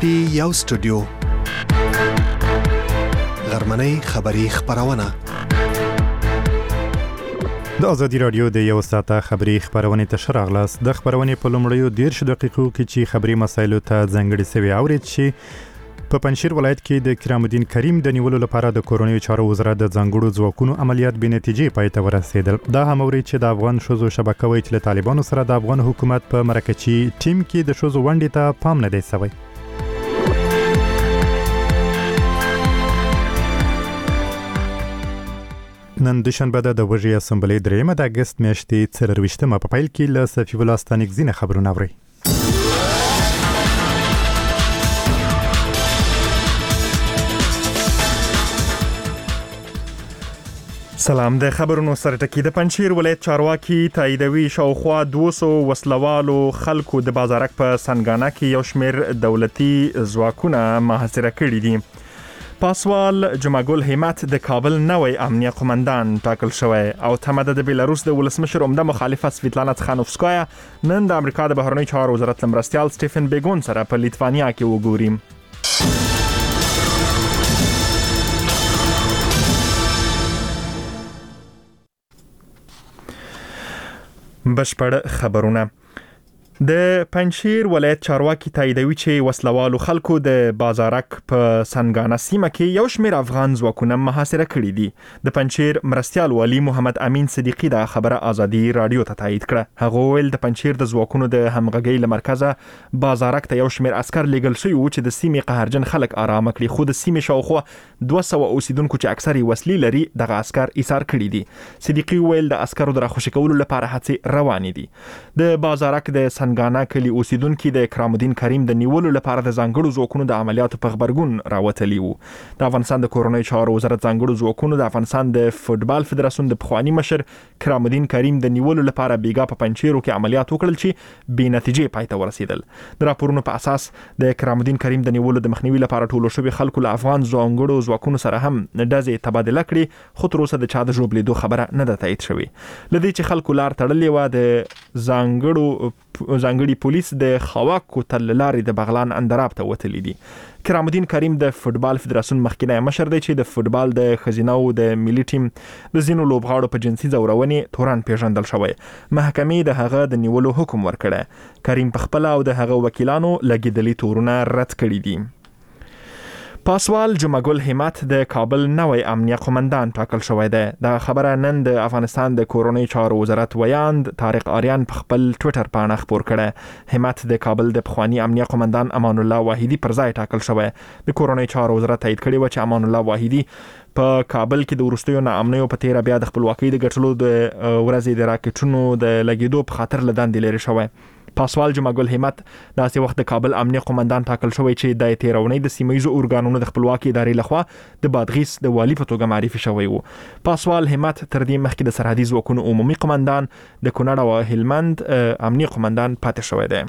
پټي یو سټوډیو غرمنۍ خبری خبرونه د ازادي رادیو د یو ساعته خبری خبرونه ته شراغلاس د خبرونه په لومړیو 10 دقیقو کې چې خبري مسایلو ته ځنګړي سوي اورید شي په پنځیر ولایت کې د کرام الدین کریم د نیولو لپاره د کورونی چارو وزارت د ځنګړو ځواکونو عملیات به نتیجې پای ته ورسېدل. دا هم اورید چې د افغان شوزو شبکه وایي چې له طالبانو سره د افغان حکومت په مرکچی ټیم کې د شوزو ونډې ته پام نه دی شوی. نن دوشنبه د وژې اسمبلی 3 د اگست میاشتې 24مه په پیل کې له صفی الله ستانکزینه خبرونه اوري. سلام د خبرونو سره ټکی د پنځیر ولایت چارواکي تاییدوي شاوخوا 200 وسلوالو خلکو د بازارک په سنگانا کې یو شمیر دولتي ځواکونه محاصره کړي دي. پاسوال جمعګل همت د کابل نوې امنیه قومندان ټاکل شوی او تمه د بیلاروس د ولسمشر عمده مخالفه سویتلانا تخانوفسکایا نن د امریکا د بهرنی چارو وزارت مرستیال سټیفن بیګون سره په لیتوانیا کې وګوري. بشپړ خبرونه. د پنځیر ولایت چارواکي تاییدوي چې وسلوالو خلکو د بازارک په سنگانا سیمه کې یو شمیر افغان ځواکونه محاصره کړي دي. د پنځیر مرستیال والی محمد امین صدیقی دا خبره ازادي رادیو ته تایید کړه. هغه ویل د پنځیر د ځواکونو د همغږي لمرکزه بازارک ته یو شمیر عسكر لیږل شوی و چې د سیمې قهرجن خلک آرام کړي، خو د سیمې شاوخوا 200 اوسیدونکو چې اکثري وسلې لري دغه عسكر ایثار کړي دي. صدیقی ویل د عسكرو د راخوشي کولو لپاره هڅې روانې دي. د بازارک د سنگانا کلی اوسیدونکو د کرام الدین کریم د نیولو لپاره د ځنګړو ځواکونو د عملیاتو په خبرګون راوتلی وو. د افغانستان د کورونی چارو وزارت ځنګړو ځواکونو د افغانستان د فوتبال فدراسیون د پخوانی مشر کرام الدین کریم د نیولو لپاره بیګا په پنځیرو کې عملیات وکړل چې بې نتیجې پای ته ورسېدل. د راپورونو په اساس د کرام الدین کریم د نیولو د مخنیوي لپاره ټولو شوی خلکو له افغان ځنګړو ځواکونو سره هم ډزې تبادله کړي، خو تر اوسه د چا د ژوبلیدو خبره نه ده تایید شوې. لدې چې خلکو لار تړلې و د ځانګړي پولیس د خواکو تل لارې د بغلان اندراب ته وتلی دي. کرام الدین کریم د فوتبال فدراسیون مخکینی مشر دی چې د فوتبال د خزینو د ملي ټیم د زینو لوبغاړو په جنسي ځورونې تورن پیژندل شوی. محکمې د هغه د نیولو حکم ورکړی. کریم په خپل او د هغه وکیلانو لګیدلي تورونه رد کړي دي. پاسوال جمعګل همت د کابل نوې امنیه قومندان ټاکل شوی دی. دا خبره نن د افغانستان د کورونی چارو وزارت ویاند طارق آریان په خپل ټوئیټر باندې خبر کړی. همت د کابل د پخوانی امنیه قومندان امان الله واحدی پر ځای ټاکل شوی. د کورونی چارو وزارت تایید کړی و چې امان الله واحدی په کابل کې د ورستیو ناامنیو په تیر بیا د خپلواکۍ د ګټلو د ورځې د راکټونو د لګیدو په خاطر لدان دی لري شوی. پاسوال جمعګل همت داسې وخت د کابل امنیه قومندان ټاکل شوی چې د تیرونې د سیمایي اورګانونو د خپلواکۍ ادارې لخوا د بادغیس د والی په توګه معرفي شوی وو. پاسوال همت تر دې مخکې د سرحدي ځواکونو عمومي قومندان د کونړ او هلمند امنیه قومندان پاتې شوی دی.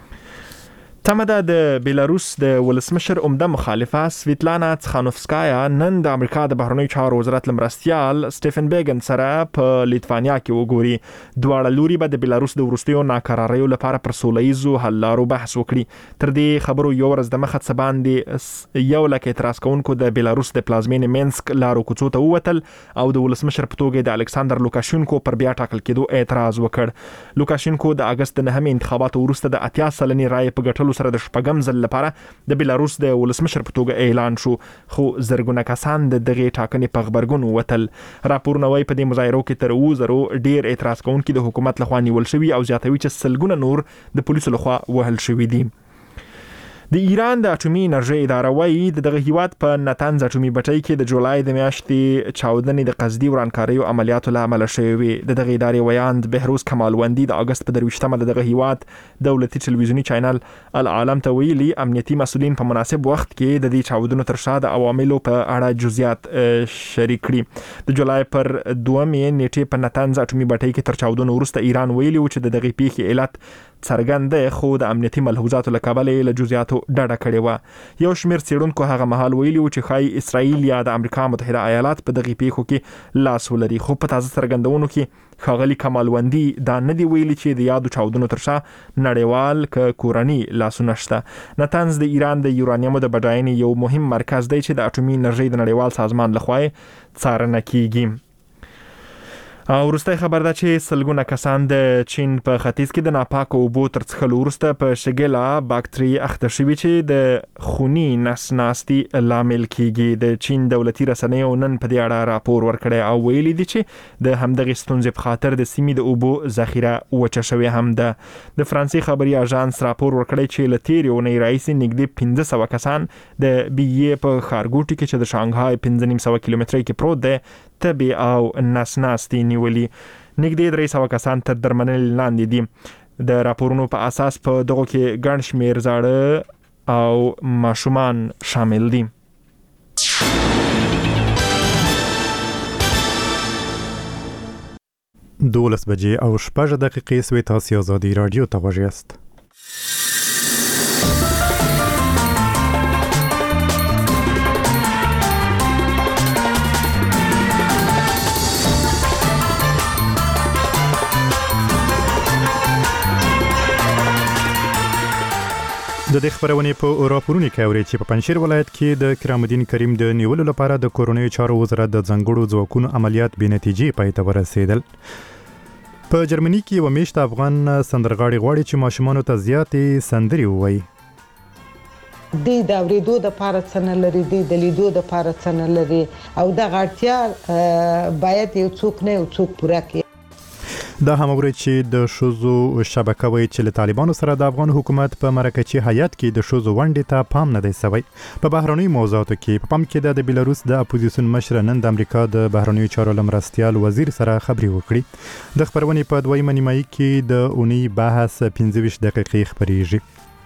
تمه ده د بیلاروس د ولسمشر عمده مخالفه سویتلانا تخانوفسکایا نن د امریکا د بهرنی چارو وزارت مرستیال سټیفن بیګن سره په لیتوانیا کې وګوري. دواړه لوري به د بیلاروس د ورستیو ناکراریو لپاره پر سولهییزو حل لارو بحث وکړي. تر دې خبرو یو ورځ د مخه څه باندې 100,000 اعتراض کوونکو د بیلاروس د پلازمینې مینسک لارو کوڅو ته ووتل او د ولسمشر په توګه د الکساندر لوکاشینکو پر بیا ټاکل کېدو اعتراض وکړ. لوکاشینکو د اگست 9 انتخاباتو وروسته د 80 سلنې رایې په ګټلو سره د شپږم ځل لپاره د بیلاروس د ولسمشر په توګه اعلان شو، خو زرګونه کسان د دغه ټاکنې په خبرګون وتل. راپورونه وايي په دې مظاهرو کې تر 2,000 ډیر اعتراض کوونکي د حکومت لخوا نیول شوي او زیاتوي چې سلګونه نور د پولیسو لخوا وهل شوي دي. د ایران د اټومي انرژي اداره وايي دغه هیواد په نتنز اټومي بټۍ کې د جولای د میاشتې چاودنې د قصدي ورانکاریو عملیاتو له امله شوی وي. دغه ادارې ویاند بهروز کمالوندی د اگست په 23مه دغه هیواد دولتي ټلویزیونی چینل العالم ته ویلي امنیتي مسؤلین په مناسب وخت کې د دې چاودنو تر شا د عواملو په اړه جزئیات شریک کړي. د جولای پر 2 نیټې په نتنز اټومي بټۍ کې تر چاودنو وروسته ایران ویلي و چې دغه پیښې علت څرګند دی، خو د امنیتي ملحوظاتو له کبله له جزئیاتو عملیاتو ډډه کړې و. یو شمېر څېړونکو هغه مهال ویلي و چې ښایي اسرائیل یا د امریکا متحده ایالات په دغه پیښو کې لاس ولري، خو په تازه څرګندونو کې ښاغلي کمالوندي دا نه دی ویلي چې د یادو چاودنو تر شا نړیوال کورني لاسونه شته. نتنز د ایران د یورانیمو د بډاینې یو مهم مرکز دی چې د اټومي انرژۍ د نړیوال سازمان لخوا څارنه کیږي. او وروستی خبر ده چې سلګونه کسان د چین په ختیځ کې د ناپاکو اوبو تر څښلو وروسته په شګیلا باکتری اخته شوي چې د خوني نسناستي لامل کیږي. د چین دولتي رسنیو نن په دې اړه راپور ورکړی او ویلي دي چې د همدغې ستونزې په خاطر د سیمې د اوبو ذخیره وچه شوې هم ده. د فرانسې خبري اژانس راپور ورکړی چې له تېرې اونۍ راهیسې نږدې 1500 کسان د بیې په ښارګوټي کې چې د شانګهای 1500 کیلومترۍ کې پروت دی تبي او نسناستي نیولي. نږدې 300 کسان تر درملنې لاندې دي. د راپورونو په اساس په دغه کې ګڼ شمېر زاړه او ماشومان شامل دي. 12 بجې او 6 دقیقې سوي. تاسو آزادي رادیو ته غوږ یاست. د دې خبرونه په راپورونو کې اوري چې په پنځیر ولایت کې د کرام الدین کریم د نیولو لپاره د کورونی چارو وزارت د ځنګړو ځواکونو عملیات بې نتیجې پای ته ورسېدل. په جرمني کې و میشت افغان سندرغاړي غواړي چې ماشومان ته زیاتې سندري ووایي. د اوریدو د لپاره څنګه لري د لیدو د لپاره څنګه لري او د غړتیا باید یو څوک نه یو څوک پوره کړي. دا هم اوري چې د شوزو شبکه وایي چې له طالبانو سره د افغان حکومت په مرکزي هیئت کې د شوزو ونډې ته پام نه دی شوی. په بهرنیو موضوعاتو کې په پام کې د بیلاروس د اپوزیسیون مشر نن د امریکا د بهرنیو چارو لمرستیال وزیر سره خبري وکړي. د خبرونې په دویمه نیمایي کې د اونۍ بحث 15 دقیقې خبريږي.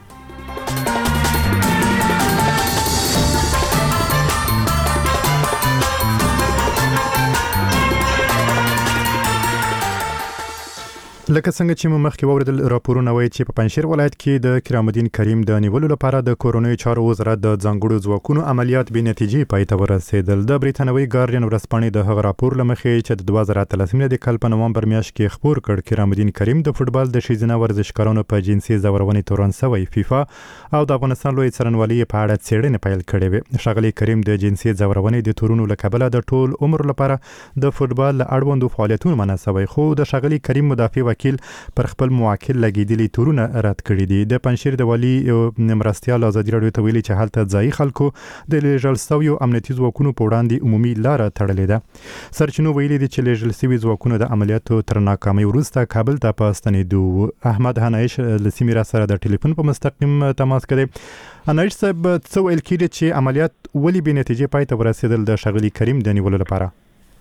لکه څنګه چې مخکې ووردل راپورونه وایي چې په پنځیر ولایت کې د کرام الدین کریم د نیولو لپاره د کورونی چارو وزارت د ځنګړو ځواکونو عملیات بې نتیجې پای ته ورسېدل. د بریتانوي ګارډین ورځپاڼې د هغه راپور لمخې چې د 2013 د کال په نومبر میاشت کې خبر کړ کرام الدین کریم د فوتبال د ښځینه ورزشکارانو په جنسي زورونې تورن شوی فیفا او د افغانستان لوی څارنوالۍ په اړه څېړنې پیل کړې وې. ښاغلي کریم د جنسي زورونې د تورونو له کبله د ټول عمر لپاره د فوتبال اړوندو فعالیتونو منع شوی، خو د ښاغلي کریم مدافع وکیل پر خپل موکل لګیدلي تورونه رد کړي دي. د پنځیر د والی مرستیال آزادي رادیو ته ویلي چې حالت ځای خلکو د لیږل شویو امنیتي ځواکونو په وړاندې عمومي لاره تړلې ده. سرچینو ویلي دي چې لیږل شوي ځواکونو د عملیاتو تر ناکامۍ وروسته کابل ته په ستنېدو. احمد حنایش له سیمې را سره د ټلیفون په مستقیم تماس کړی. حنایش صاحب څه ویل کېږي چې عملیات ولې بې نتیجې پای ته ورسېدل د ښاغلي کریم د نیولو لپاره؟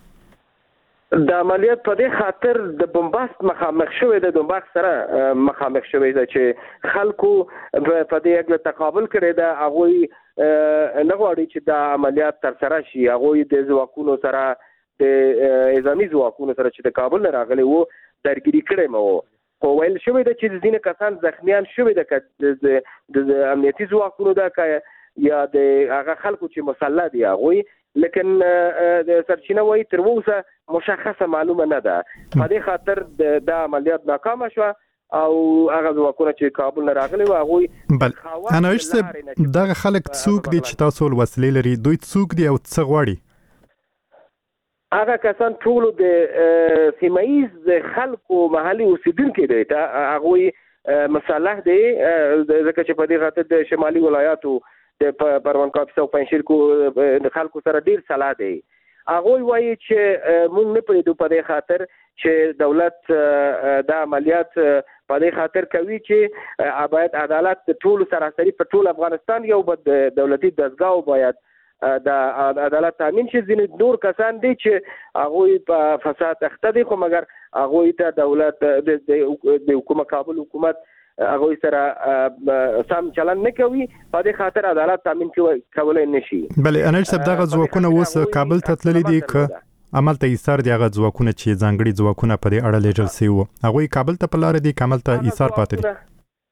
د عملیات په دې خاطر د بمباست مخامخ شوی د دومباک سره مخامخ شوی دی چې خلکو په دې اګه تقابل کړی دا هغه نه غواړي چې دا عملیات تر سره شي. هغه د ځواکونو سره د نظامی ځواکونو سره چې د کابل راغلي وو درګیری کړي مو خو ویل شوی دی چې ځینې کسان زخمیان شوی دی د امنیتي ځواکونو دا یا د هغه خلکو چې مسلح دي هغه لیکن سرچینه وایي تر اوسه مشخصه معلومه نه ده. په دې خاطر د عملیات ناکام شو او هغه ځواکونه چې کابل نه راغلي و هغه بل انایش صاحب دغه خلک څوک دي چې تاسو وسلې لري؟ دوی څوک دي او څه غواړي؟ هغه کسان ټول د سیمایز خلکو محلي اوسیدونکي دي. هغه مسلح دي ځکه چې په دې خاطر د شمالي ولایاتو د پروان کاپیس او پنځیر کو د خلکو سره ډیر صلاح دی. هغه وایي چې موږ نه پریدو په دې خاطر چې دولت د عملیات په دې خاطر کوي چې باید عدالت ټول سراسری په ټول افغانستان یو بد دولتي دستګاه باید د عدالت تامین شي. ځینې نور کسان دي چې هغه په فساد اخته دي خو مګر هغه ته دولت د حکومت کابل حکومت هغه سره سم چلن نه کوي په دې خاطر عدالت تامین کولای نشي. بلې انل صاحب دغه ځواکونه اوس کابل ته تللي دي که عمل ته ایثار دي؟ هغه ځواکونه چې ځانګړي ځواکونه په دې اړه لیږل شوي وو هغه کابل ته په لار دي کابل ته ایثار پاتې دي؟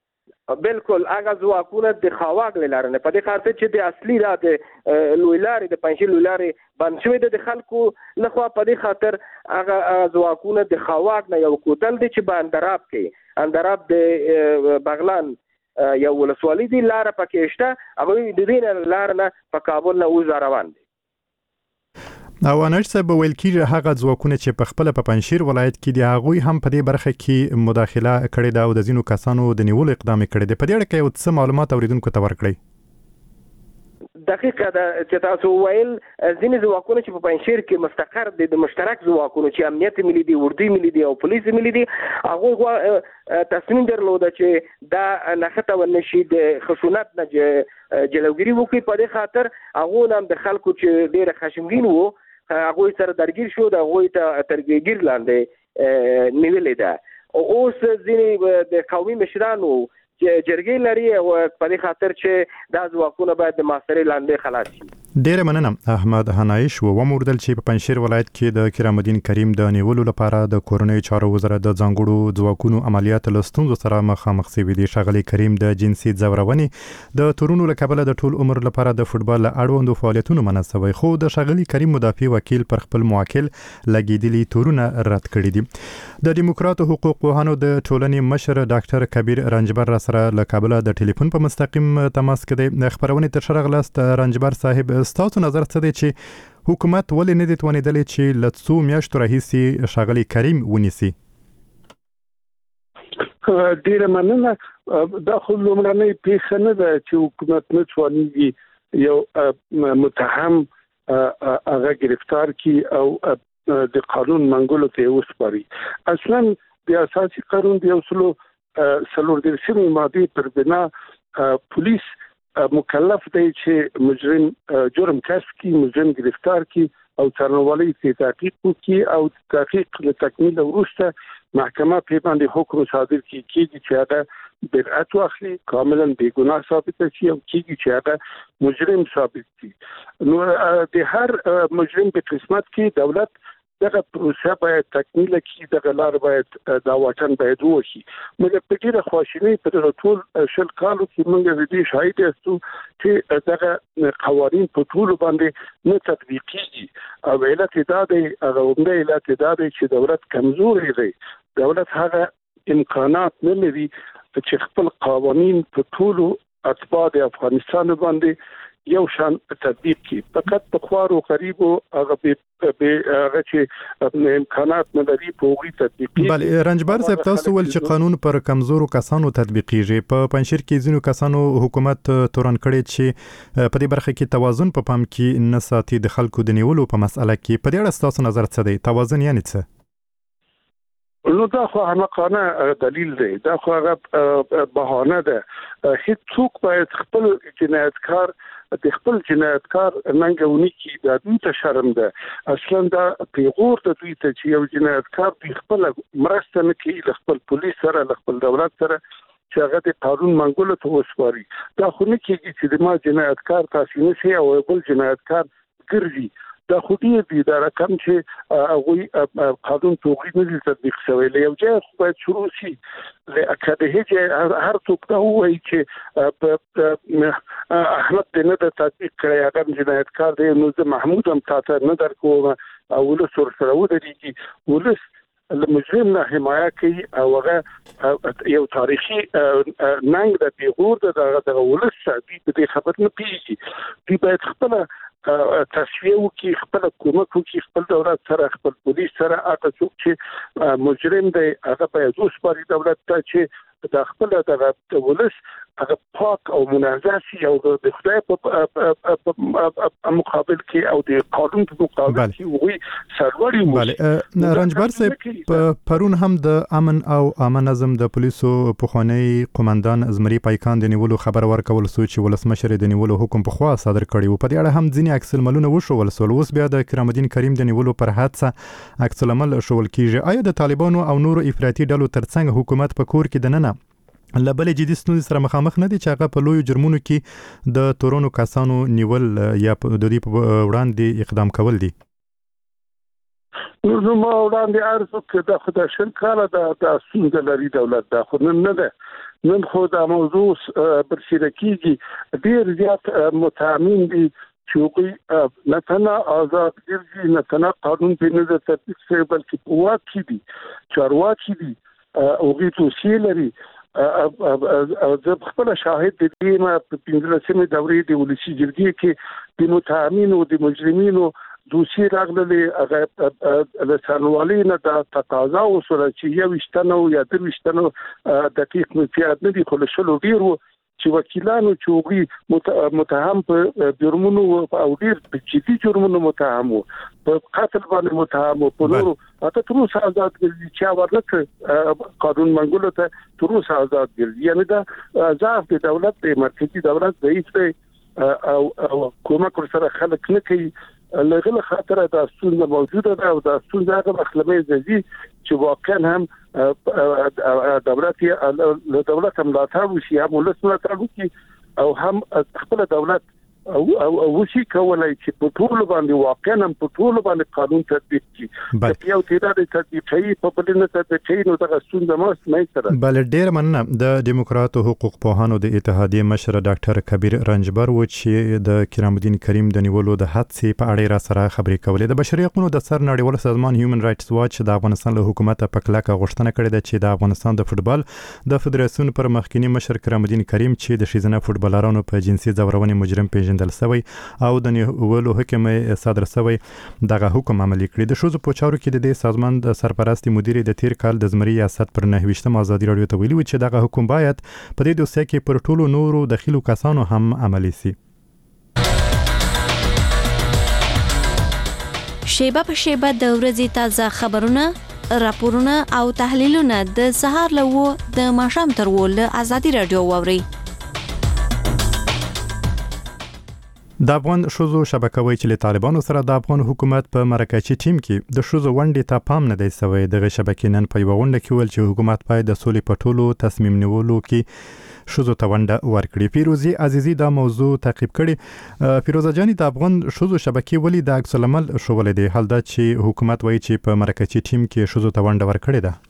بالکل هغه ځواکونه د خواګ لاره نه په دې خاطر چې د اصلي را د لوی لارې د پنځه لوی لارې بند شوی د خلکو لخوا په دې خاطر هغه ځواکونه د خواګ نه یو کوتل دي چې باندراب کې اندراب د بغلان یو ولسوالۍ دی لار پکې شته هغه د دې لار نه په کابل نه وځ روان دي او انر صاحب ویل کیږي هغه ځواکونه چې په خپل په پنځشیر ولایت کې دی هغه هم په دې برخه کې مداخله کړې ده او د ځینو کسانو د نیولو اقدام کړی دی په دې اړه کې یو څه معلومات اوریدونکو ته ورکړئ دقیقه ده چې تاسو ویل ځینې ځواکونه چې په پنځشیر کې مستقر دي د مشترک ځواکونو چې امنیت ملي دي اردوی ملي دي او پولیس ملي دي هغه تصمیم درلوده چې دا نخته ونشي د خشونت نه جلوګیری وکړي په دې خاطر هغه هم د خلکو چې ډېر خشمگین وو هغه سره درگیر شو د هغه ته ترګیر لاندې نیولې ده اوس ځینې د قومي مشرانو چې جرګې لري او په دې خاطر چې دا ځواکونه باید د ماسترې لاندې خلاص شي ډیر مننه احمد حنایش و موردل چې په پنځشیر ولایت کې د کرام الدین کریم د نیولو لپاره د کورنۍ چارو وزارت د ځانګړو ځواکونو عملیات له ستونزو سره مخامخ شوي دي ښاغلي کریم د جنسي ځورونې د تورونو له کبله د ټول عمر لپاره د فوتبال اړوندو فعالیتونو منع شوی خو د ښاغلي کریم مدافع وکیل پر خپل موکل لګیدلي تورونه رد کړي دي د دیموکراتو حقوق پوهانو د ټولنې مشر ډاکټر کبیر رنجبر سره له کابل د ټلیفون په مستقیم تماس کې د خبرونه تر شرغ لاست رنجبر صاحب ستاسو نظر څه دی چې حکومت ولې نه دي توانیدلی چې له څو میاشتو راهیسې ښاغلي کریم ونیسي ډیره مننه دا خو لومړنۍ پیښه نه ده چې حکومت نه توانیږي یو متهم هغه گرفتار کی او د قانون منګولو ته وسپاري اصلا د اساسي قانون د اصولو سلور درسمه ماده پر بنا پولیس مکلف دی چې مجرم جرم کشف کی مجرم گرفتار کی او څارنوالۍ ته تحقیق وکړي او تحقیق له تکمیل وروسته محکمه په باندې حکم صادر کیږي چې هغه برئت واخلي کاملا بیګناه ثابت شي او کیږي چې هغه مجرم ثابت شي نو د هر مجرم په قسمت کې دولت دغه پروسه باید تکمیل کړي دغه لار باید دا واټن باید وشي موږ په ډیره خوشحالي په ټول شل کالو کې موږ د دې شاهد یاستو چې دغه قوانین په ټول باندې نه تطبیق کیږي او علت دا دی هغه عمده علت دا دی چې دولت کمزوري دی دولت هغه امکانات نه لري چې خپل قوانین په ټول اتباع د افغانستان باندې یو شان تطبیق کی فقط په خوارو غریبو هغه هغه چې امکانات نه لري په وګړي تطبیق بله رنجبر صاحب تاسو ول چې قانون پر کمزورو کسانو تطبیقیږي په پنځشیر کې ځینو کسانو حکومت تورن کړي چې په دې برخه کې توازن په پام کې نه ساتي د خلکو د نیولو په مسأله کې په دې اړه تاسو نظر څه دی توازن یعنی څه نو دا خو حماقانه دلیل دی دا خو هغه بهانه ده هیڅ څوک باید خپل جنایتکار د خپل جنایتکار ننګونی کی د دوی ته شرم ده اصلا دا پیغور د دوی ته چې یو جنایتکار په خپل مرسته نه کوي خپل پولیس سره خپل دولت سره چې هغه د قانون منګولو ته وسپاري دا خو نه کیږي چې د ما جنایتکار تاسو نه سي او بل جنایتکار ګرځي دا خو دې د رقم چې هغه قانون توغید نه تطبیق شوی له یو ځای خو باید شروع شي لکه د هغه هر څوک دا وایي چې احمد دې نه د تطبیق کړی هغه جنایتکار دی نو زه محمود هم تاسو نه درکوم او له سره ودرېږي ولس المجرم نه حمایه کوي او هغه یو تاریخي ننګ د پیغور د ولس دې خبر نه پیږي دوی باید خپل تصفیه وکړي خپل حکومت وکړي خپل دولت سره خپل پولیس سره هغه څوک چې مجرم دی هغه باید وسپاري دولت ته چې د خپل د ولس هغه پاک او منظم شي او د خدای په مقابل کې او د قانون په مقابل کې وي سروري بله رنجبر صاحب پرون هم د امن او امن نظم د پولیسو پخوانی قومندان زمری پایکان د نیولو خبر ورکول سو چې ولسمشر د نیولو حکم په خوا صادر کړی و په دې اړه هم ځینې عکس الملونه وشول سول اوس بیا د کرام الدین کریم د نیولو پر حادثه عکس المل شول کیږي آیا د طالبانو او نورو افراطي ډلو ترڅنګ حکومت په کور کې دننه لبل جدي ستونزې سره مخامخ نه دي چې هغه په لوی جرمونو کې د تورونو کسانو نیول یا د دې په وړاندې اقدام کول دي نو ما وړاندې عرض وکړ د خدای شل کاله د ستونزه لري دولت دا خو نن نه ده. نن خو دا موضوع برسېره کیږي. ډېر زیات متهمین دي چې هغوی نه تنها آزاد ګرځي، نه تنها قانون پرې نه ده تطبیق شوی، بلکې واک کې دي، چارواکي دي، هغوی توصیې لري. زه خپل شاهد د دې ما په 15مې دورې د ولسي جرګې کې د متهمینو د مجرمینو دوسیې راغلي. هغه لسانوالي نه د تقاضا وسره چې 20 یا 23 دقیق مفیاد نه دي، خو له شلو ډیر وو چې وکیلانو چې هغوی متهم په جرمونو او ډیر جدي جرمونو متهم وو، په قتل باندې متهم وو، په نورو اته تر اوسه آزاد ګرځي. چې ورلکه قانون منګولو ته تر اوسه آزاد ګرځي. یعنی دا ضعف د دولت د مرکزي دولت ضعیف دی او کومک سره خلک نه کوي. لغله خاطر دا ستونزه موجوده ده او دا ستونزه هغه مخلمه زیږي چې واقعا هم دولت هم ملاتړ وشي، هم ولس ملاتړ وکړي او هم خپل دولت او وشي کولای چې په ټول باندې واقعا هم په ټول باندې قانون تطبیق کړي. چې یو تعداد تطبیقي په بلنه تطبیقي نو دا ستونزه مې سره بل ډیر مننه. د دیموکراتو حقوق پوهانو د اتحادیې مشر ډاکټر کبیر رنجبر و چې د کرام الدین کریم د نیولو د حادثې په اړه را سره خبرې کولې. د بشري حقوقو د سر نړیوال سازمان هیومن رائټس واچ د افغانستان له حکومت په کلکه غوښتنه کړې ده چې د افغانستان د فوتبال د فدراسیون پر مخکنی مشر کرام الدین کریم چې د ښځینه فوتبالرانو په جنسي ځورونې مجرم پیژندل شوی او د نیولو حکم صادر شوی دغه حکم عملي کړی. د ښځو په چارو کې د دې سازمان د سرپرستی مدیر د تیر کال د زمري ریاست پر 29 ازادي رادیو ته ویلي چې دغه حکم باید په دې دوسیه کې پر ټولو نورو داخلو کسانو هم عملي شي. شیبه په شیبه د ورځې تازه خبرونه، راپورونه او تحلیلونه د سهار له د ماښام تر له ازادي رادیو واوري. د افغان ښځو شبکه وایي چې له طالبانو سره د افغان حکومت په مرکزي ټیم کې د ښځو ونډې ته پام نه دی شوی. دغه شبکې نن په یوه غونډه کې ویل چې حکومت باید د سولې په ټولو تصمیم نیولو کې ښځو ته ونډه ورکړي. فیروزي عزیزي دا موضوع تعقیب کړي. فیروزه جاني، د افغان ښځو شبکې ولې د عکس العمل ښوولې دی، حال دا چې حکومت وایي چې په مرکزي ټیم کې ښځو ته ونډه ورکړې ده؟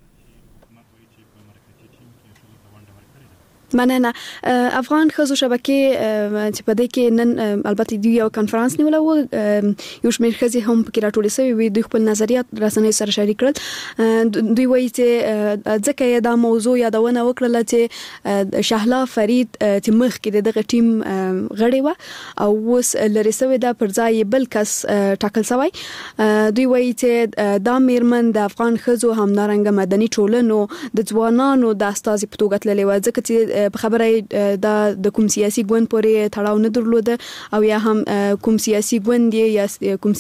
مننه. افغان ښځو شبکې چې په دې کې نن البته دوی یو کانفرنس نیوله و، یو شمېر ښځې هم پکې راټولې شوې وې، دوی خپل نظریات رسنیو سره شریک کړل. دوی وایي چې ځکه یې دا موضوع یادونه وکړله چې شهلا فرید چې مخکې دغه ټیم غړې وه او اوس لرې شوې ده، پر ځای بل کس ټاکل شوی. دوی وایي چې دا میرمن د افغان ښځو همدارنګه مدني ټولنو د ځوانانو د استازي په توګه تللې وه، ځکه چې په خبره دا د کوم سیاسي ګوند پورې تړاو نه درلوده او یا هم کوم سیاسي ګوند یا کوم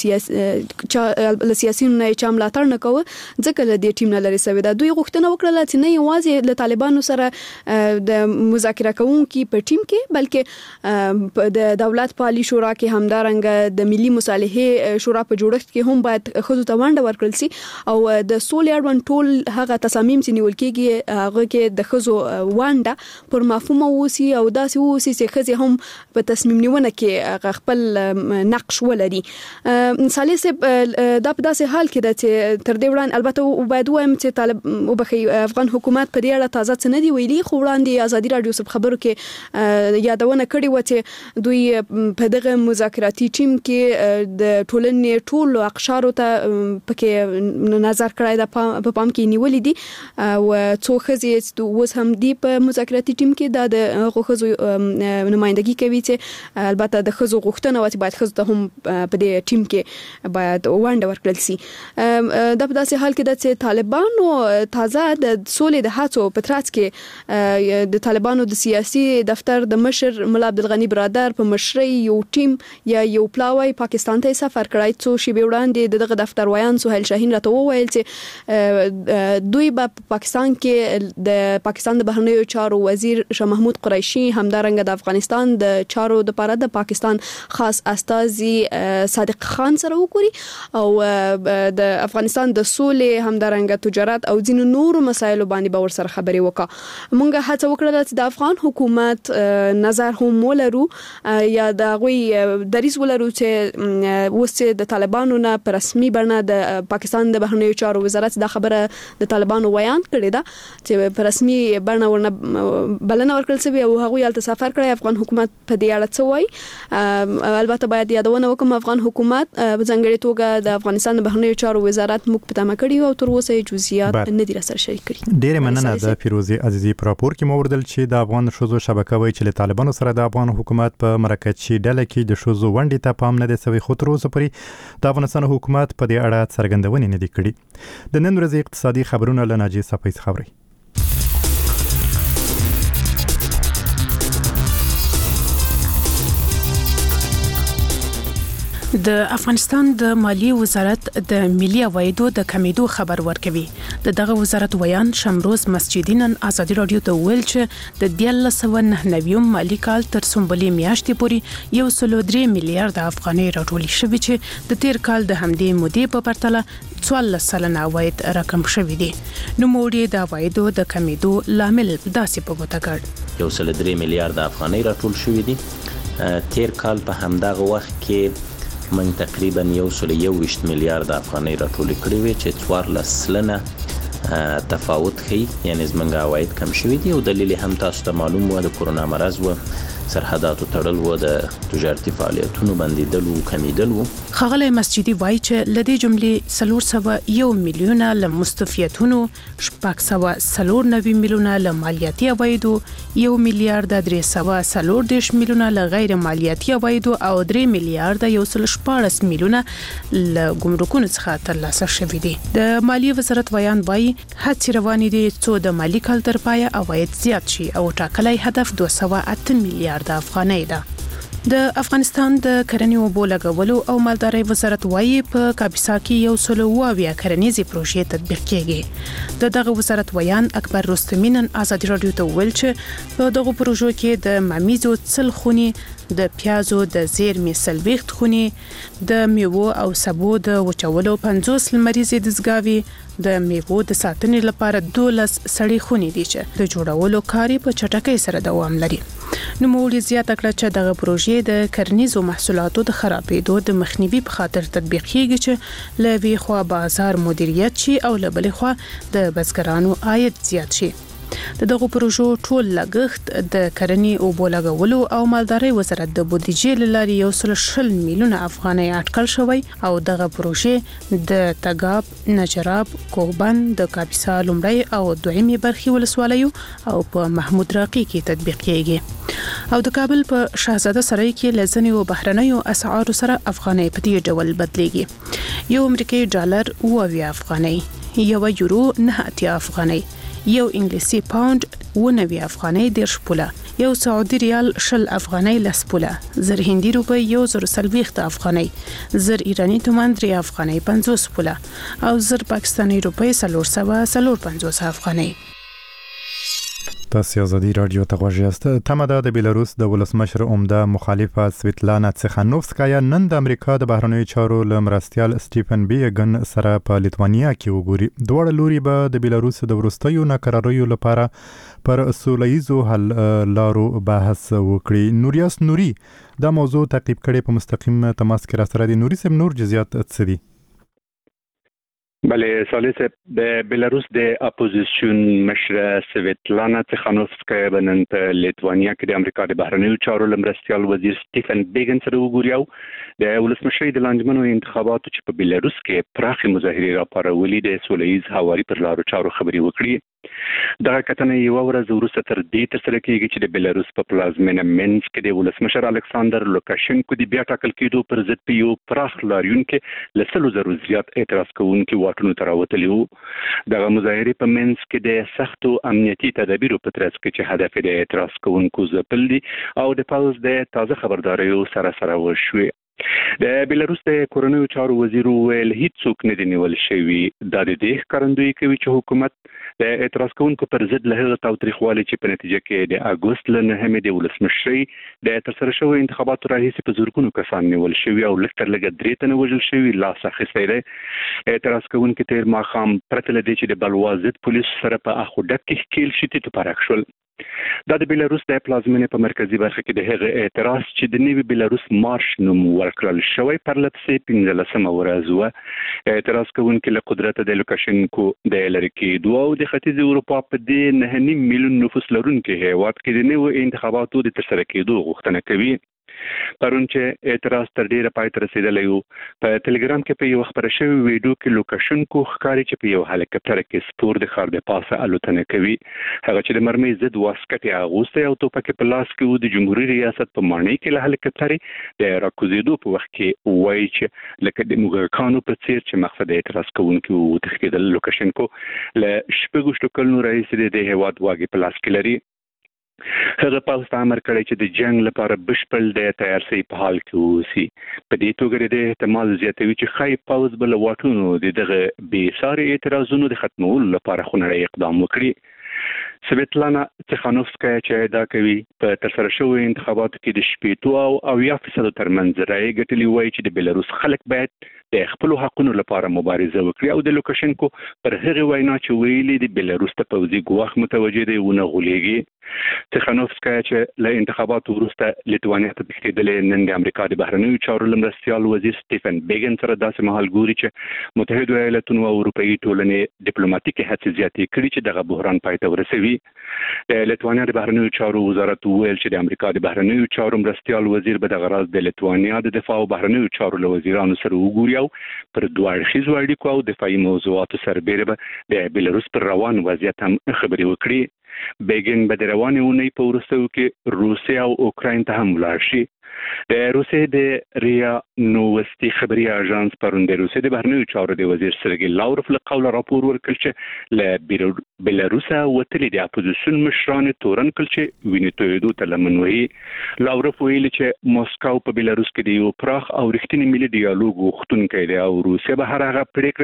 سیاسيونو نه چا ملاتړ نه کوي، ځکه له دې ټیم نه لري شوی ده. دوی غوښتنه وکړه چې نه یوازې له طالبانو سره د مذاکره کوونکي په ټیم کې، بلکې د دولت پالي شورا کې همدارنګه د ملي مصالحې شورا په جوړښت کې هم باید ښځو ته ونډه ورکړل شي او د سولې اړوند ټول هغه تصامیم چې نیول کېږي هغه کې د ښځو ونډه پر مفهوم اوسي او داسې اوسي چې ښځې هم په تصمیم نیونه کې خپل نقش ولري. صالح صاحب، دا په داسې حال کې ده چې تر دې وړاندې البته باید وایم چې افغان حکومت په دې اړه تازه څه نه دی ویلي، خو وړاندې ازادي رادیو سره خبرو کې یادونه کړې و چې دوی په دغه مذاکراتي ټیم کې د ټولنې ټولو اقشارو ته پکې نظر کړی ده، په پام کې نیولې دي او څو ښځې اوس هم دی په مذاکراتي ټیم کې دا د ښځو نمائندګي کوي چې البته د ښځو غوښتنه و چې باید ښځو ته هم په دې ټیم کې باید ونډه ورکړل شي. دا په داسې حال کې ده چې طالبانو تازه د سولې د هڅو په ترڅ کې د طالبانو د سیاسي دفتر د مشر ملا عبدالغني برادر په مشرۍ یو ټیم یا یو پلاوی پاکستان ته سفر کړی. څو شېبې وړاندې دغه دفتر ویان سهیل شاهین راته وویل چې دوی په پاکستان کې د پاکستان د بهرنیو چارو وزیر وزیر شاه محمود قریشي همدارنګه د افغانستان د چارو د لپاره د پاکستان خاص استازي صادق خان سره وکړي او د افغانستان د سولې همدارنګه تجارت او ځینو نورو مسایلو باندې باور سره خبرې وکړه. مونږه هڅه وکړه چې د افغان حکومت نظر هم ولرو یا د غوي دریس ولرو چې وسه د طالبانو نه پر رسمي بڼه د پاکستان د بهرنیو چارو وزارت د خبره د طالبانو بیان کړی دا چې پر رسمي بڼه ورنه بلنه ورکړل شوی او هغه یالته سفر کړی. افغان حکومت په دې اړه څه وایي؟ البته باید یادونه وکم افغان حکومت په ځانګړي توګه د افغانستان د بهرنیو چارو وزارت موږ په تمه کړی او تر اوسه جزئیات نه دي سره شریک کړي. ډېر مننه د فیروزي عزیزي په راپور کې موردل چې د افغان شوزو شبکه وایي چې طالبانو سره د افغان حکومت په مرکزي ډله کې د شوزو ونډې ته پام نه دی شوی، خو تر اوسه پورې د افغانستان حکومت په دې اړه څرګندونې نه دي کړې. د نن ورځې اقتصادي خبرونه له ناجي صفای خبري. د افغانستان د مالیې وزارت د ملي عوایدو د کمیدو خبر ورکوي. دغه وزارت ویان شمروز مسجدي نن ازادي رادیو ته ویل چې د 1999 مالی کال تر سنبلې میاشتې پورې 103 میلیارډ افغانۍ راټول شوي چې د تیر کال د همدې مودې په پرتله 14% عواید رقم شوي دي. نو موړي د عوایدو د کمیدو لامل داسې په ګوته کړ. 103 میلیارډ افغانۍ راټول شوي دي. تیر کال په همدغه وخت کې من تقریبا 121 میلیارډ افغانۍ راټول کړې وي چې 14% تفاوت ښیي، یعنی زمونږ عواید کم شوي دي او دلیل هم تاسو ته معلوم و د کرونا مرض و سرحداتو تړل و د تجارتي فعالیتونو بندیدل و کمیدل و. ښاغلی مسجدي وایي چې لدې جملې 401 میلیونه له مستفیدونو، 690 میلیونه له مالیاتي عوایدو، 1 میلیارډ 340 میلیونه له غیر مالیاتي عوایدو او 3 میلیارډ 114 میلیونه له ګمرکونو څخه ترلاسه شوي دي. د مالیې وزارت ویان وایي هڅې روانې دي څو د مالی کال تر پایه عواید زیات شي او ټاکلی هدف 208 میلیارډ افغانۍ ده. د افغانستان د کرنې اوبو لګولو او مالدارۍ وزارت وایي په کاپیسا کې 120 کرنیزې پروژې تطبیق کیږي. دغه وزارت ویان اکبر رستمی نن ازادي رادیو ته ویل چې په دغه پروژو کې د ممیزو څل خوني، د پیازو د زیرمې 40 خوني، د میوو او سبو د وچولو 50 لمریزې دستګاوې، د میوو د ساتنې لپاره 12 سړې خوني دي چې د جوړولو کار په چټکۍ سره دوام لري. نو موږ زیاته کړه چې دغه پروژې د کرنیزو محصولاتو د خرابېدو د مخنیوي په خاطر تطبیق کیږي چې له وی خوا بازار مدیریت شي او له بلې خوا د بزګرانو عاید زیات شي. دغه پروژو ټول لګښت د کرنې اوبو لګولو او مالدارۍ وزارت د بودیجې لاري 120 میلیونه افغانۍ اټکل شوی او دغه پروژې د تګاب، نجراب، کوبن، د کاپیسا لومړی او دویمې برخې ولسوالیو او په محمود راقي کې تطبیق کیږي او د کابل په شاهزاده سرای کې لزنی او بهرنیو اسعارو سره افغانۍ په دې ډول بدلیږي. یو امریکایي ډالر 20 افغانۍ، یو یورو 9 افغانۍ، یو انګلیسي پاوند 90 افغانۍ 10 پوله، یو سعودي ریال 20 افغانۍ 10 پوله، زر هندي روپی 1040 افغانۍ، زر ایرانی تومان 3 افغانۍ 50 پوله او زر پاکستانی روپی 450 افغانۍ. تاسو ازادي رادیو ته غوږ یاست. تمه ده د بیلاروس د ولسمشر عمده مخالفه سویتلانا تسخانوفسکایا نن د امریکا د بهرنیو چارو لمرستیال سټیفن بیګن سره په لیتوانیا کې وګوري. دوه لوري به د بیلاروس د ورستیو ناکراریو لپاره پر سولهییزو حل لارو بحث وکړي. نوریاس نوري دا موضوع تعقیب کړي په مستقیم تماس کې را سره دي. نوري سم نور جزئیات څه دي؟ بله صالح صاحب، د بیلاروس د اپوزیسیون مشره سویتلانا تسخانوفسکایا به نن په لیتوانیا کې د امریکا د بهرنیو چارو لمرستیال وزیر سټیفن بیګن سره وګوري او د ولسمشرۍ د لاندمنو انتخاباتو چې په بیلاروس کې پراخې مظاهرې راپارولې د سولهییز هواري پر لارو چارو خبرې وکړي. دغه کتنه یو ورځ وروسته تر دې ترسره کیږي چې د بیلاروس په پلازمینه مینسک کې د ولسمشر الکساندر لوکاشینکو د بیا ټاکل کېدو پر ضد په یو پراخ لاریون کې له 100,000 زیات اعتراض کوونکي واټونو ته راوتلي وو. دغه مظاهرې په مینسک کې د سختو امنیتي تدابیرو په ترڅ کې چې هدف د اعتراض کوونکو ځپل دي او د پوځ د تازه خبرداریو سره وشوي. د بلاروس د کورونو چارو وزیر ویل هیڅوک نه دی نیول شوی. دا د دې ښکارندویي کوي چې حکومت د اعتراض کوونکو پر ضد له هغه تاوتریخوالي چې په نتیجه کې د اګوست له 9 د ولسمشرۍ د ترسره شوی انتخاباتو راهیسې په زورګونو کسان نیول شوی او لږ تر لږه 3 تنه وژل شوی لاس اخیستی دی. اعتراض کوونکي تیر ماښام پرته له دې چې د بلوا ضد پولیسو سره په اخو ډب کې ښکیل شي توپارک شول. دا د بلاروس د پلازمینې په مرکزی برخه کې د هغه اعتراض چې د نوي بلاروس مارش نوم ورکړل شوی پر لپسې 15 ورځ و. اعتراض کوونکي له قدرت د لوکاشنکو د لری کېدو او د ختیځ اروپا په دې 9 میلیون نفوس لرونکي هیواد کې د نوو انتخاباتو د ترسره کېدو غوښتنه کوي. پرون چې اعتراض تر ډیره پای ته رسیدلی و، په ټلګرام کې په یو خبره شوی ویډیو کې لوکاشنکو ښکاري چې په یو هلیکاپټر کې سپور د ښار د پاسه الوتنه کوي. هغه چې د مرمۍ ضد واسکټ یې اغوستی او توپک په لاس کې و، د جمهوریت ریاست په ماڼۍ کې له هلیکاپټر د راکوزېدو په وخت کې وایي چې لکه د موږکانو په څیر چې مقصد اعتراض کوونکي وتښتېدل. لوکاشنکو له 6 کلونو راهیسې د هیواد واګې په لاس کې لري. هغه پوځ ته امر کړی چې د جنگ لپاره بشپړ د تیارسي په حال کې اوسي. په دې توګه د احتمال زیاتوي چې ښایي پوځ بل واټونو دغه بې ساري اعتراضونو د ختمولو لپاره خونړی اقدام وکړي. سویتلانا تخانوفسکایا چې ادعا کوي په ترسره شویو انتخاباتو کې د 80 او 90% ترمنځ رایې ګټلې، وایي چې د بلاروس خلک باید د خپل حقونو لپاره مبارزه وکړي او د لوکاشنکو پر هغه وینا چې ویلي د بلاروس ته پوځي ګواښ متوجه دی ونه غولېږي. تخانوفسکایا چې له انتخاباتو وروسته لیتوانیا ته تښتېدلې، نن د امریکا د بهرنیو چارو مرستیال وزیر سټیفن بیګن سره داسې مهال ګوري چې متحده ایالاتونو او اروپایي ټولنې ډیپلوماټیکي هڅې زیاتې کړي چې دغه بحران پای ته ورسوي. د لیتوانیا د بهرنیو چارو وزارت ویل چې د امریکا د بهرنیو چارو مرستیال وزیر به دغه راز د لیتوانیا د دفاع او بهرنیو چارو له وزیرانو سره وګوري او پر دوه اړخیزو اړیکو او دفاعي موضوعاتو سربېره به د بلاروس پر روان وضعیت هم خبرې وکړي. بیګن به د روانې اونۍ په وروستیو کې روسیه او اوکراین ته هم ولاړ شي. د روسیې د ریا نووستي خبري اژانس پرون د روسیې د بهرنیو چارو د وزیر سرګي لاوروف له قوله راپور ورکړ چې له بلاروسه وتلي د اپوزیسیون مشران تورن کړ چې وینې تویېدو ته لمن وهي. لاوروف ویلي چې موسکو په بلاروس کې د یو پراخ او رښتینی ملي ډیالوګ غوښتونکی دی او روسیه به هر هغه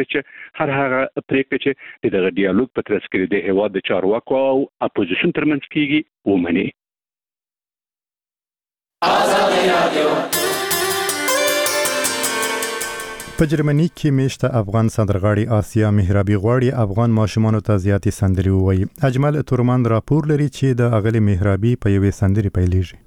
پرېکړه چې دغه ډیالوګ په ترڅ کې د هیواد د چارواکو او اپوزیسیون ترمنځ کیږي ومني. په جرمني کې میشته افغان سندرغاړي آسیا مهرابي غواړي افغان ماشومانو ته زیاتې سندرې ووایي. اجمل تورمان راپور لري چې د اغلې مهرابي په یوې سندرې پیلېږي.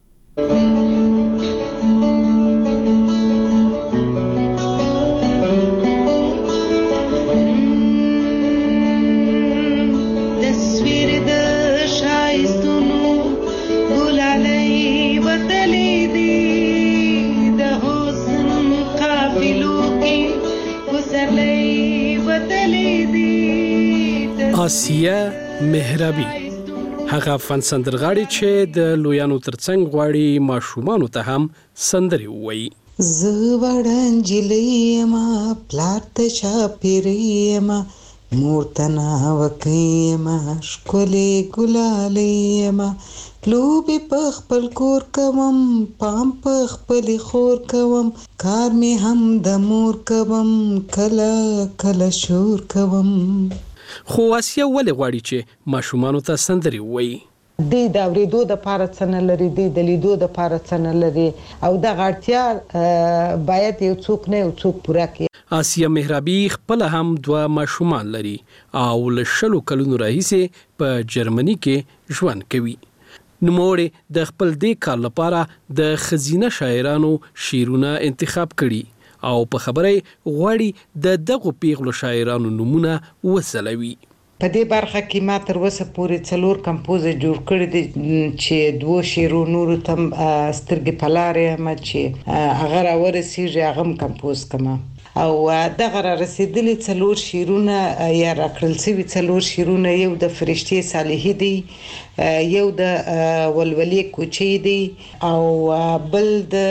آسیا مهرابي هغه افغان سندرغاړي چې د لویانو ترڅنګ غواړي ماشومانو ته هم سندرې ووایي. زه وړاندې جلې ما پلار ته چاپېرې ما مور ته ناوکۍ ما ښکلې ګلالۍ ما لوبې په خپل کور کوم پام په خپلې خور کوم کار مې هم د مور کوم کله کله شور کوم. خو آسیا ولې غواړي چې ماشومانو ته سندرې ووایي؟ دی د اورېدو دپاره څه نه لري، دی د لیدو دپاره څه نه لري او دغه اړتیا باید یو څوک نه یو څوک پوره کړي. آسیا مهرابي خپل هم 2 ماشومان لري او له 20 کلونو راهیسې په جرمني کې ژوند کوي. نوموړې د خپل دې کار لپاره د ښځینه شاعرانو شعرونه انتخاب کړي او په خبره غواړي د دغو پیغلو شاعرانو نمونه وسلوي. په دې برخه کې ما تر اوسه پورې 4 کمپوز جوړ کړي دي چې 2 شعرو نور تم سترګې په لارې هم چې هغه راورسیږي هغه هم کمپوز کما او دغه را رسیدلي 4 شعرونه یا راکړل شوي 4 شعرونه یو د فرشتې صالحي دی، یو د ولولې کوچي دی او بل د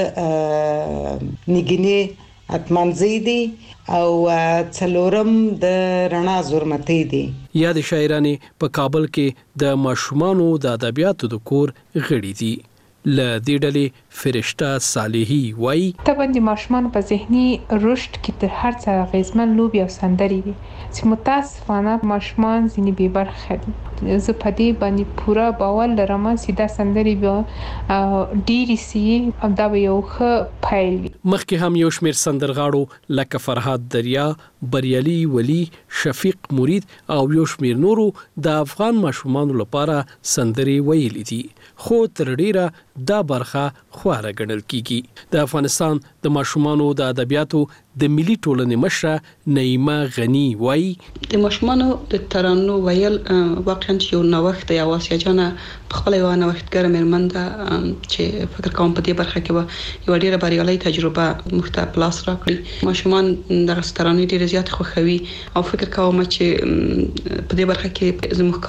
نګینې اتمنځي دی او 4م د رڼا زورمتي دی. یا د شاعرانې په کابل کې د ماشومانو د ادبیاتو د کور غړي دي. ل دې ډلې فرشته صالحي وای طبعا د ماشومان په ذهني رشد کې تر هر څه غیزمن لوبي او سندري دي چې متاسفانه ماشومان ځینې به برخه دي زه په دې باندې پوره باور لرم چې دا سندري به ډيري سي او دا به یو ښه پیل وي. مخکې هم یو شمېر سندرغاړو لکه فرهاد دریا، بریالي ولی، شفیق مرید او یو شمېر نورو د افغان ماشومانو لپاره سندري ویلي دي، خو تر ډیره دا برخه خواره ګڼل کیږي. د افغانستان د ماشومانو د ادبیاتو د ملي ټولنې مشره نعیمه غنی وای د ماشومانو د ترانو ویل واقعا یو نوښت دی او اسیا جان خپل یو نوښتګر مېرمن ده چې فکر کوم په دې برخه کې به یو ډیره بریالي تجربه مختلف پلاس راکړي. ماشومان د ترانو ډیره زیات خوښوي او فکر کوم چې په دې برخه کې زموږ